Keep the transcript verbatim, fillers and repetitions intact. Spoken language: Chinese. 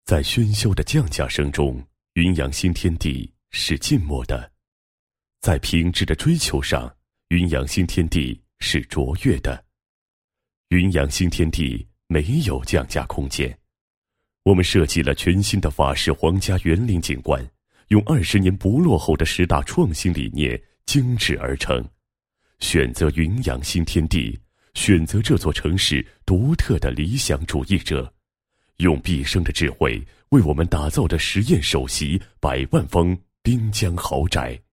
在喧嚣的降价声中，云阳新天地是静默的；在品质的追求上，云阳新天地是卓越的。云阳新天地没有降价空间。我们设计了全新的法式皇家园林景观，用二十年不落后的十大创新理念精致而成。选择云阳新天地，选择这座城市独特的理想主义者，用毕生的智慧为我们打造的实验首席百万丰滨江豪宅。